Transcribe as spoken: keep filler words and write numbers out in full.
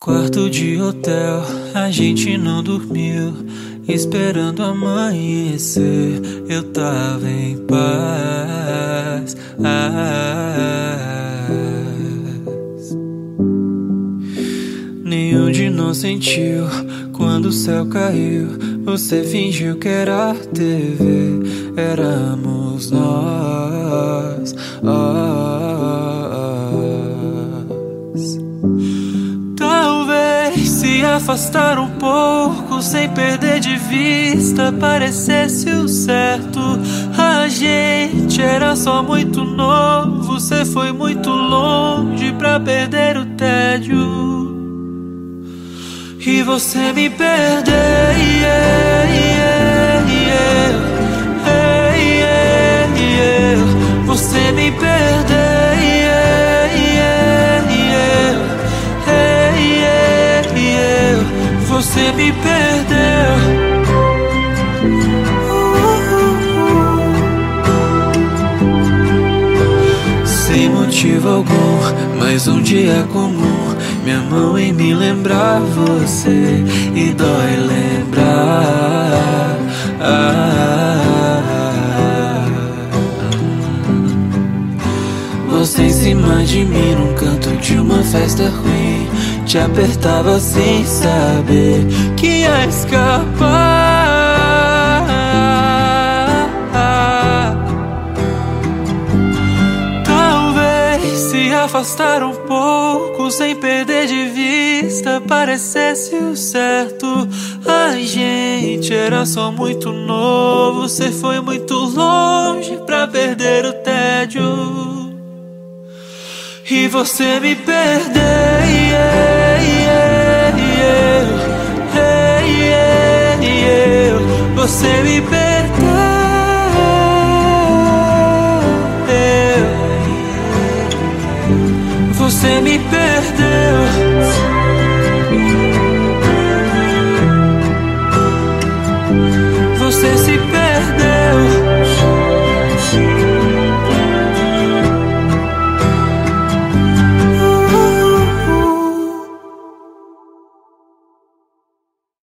Quarto de hotel, a gente não dormiu, esperando amanhecer. Eu tava em paz. Nenhum de nós sentiu quando o céu caiu. Você fingiu que era T V, éramos nós. Talvez se afastar um pouco, sem perder de vista, parecesse o certo. A gente era só muito novo, você foi muito longe pra perder o tédio. E você me perdeu, yeah, yeah, yeah, yeah, yeah, yeah. Você me perdeu, yeah, yeah, yeah, yeah, yeah, yeah. Você me perdeu. Sem motivo algum, mas um dia comum. Minha mão em me lembrar você, e dói lembrar. ah, Você em cima de mim num canto de uma festa ruim, te apertava sem saber que ia escapar. Se afastar um pouco, sem perder de vista, parecesse o certo. A gente era só muito novo, você foi muito longe pra perder o tédio. E você me perdeu, yeah, yeah, yeah, yeah, yeah, yeah. Você me perdeu. Você me perdeu. Você se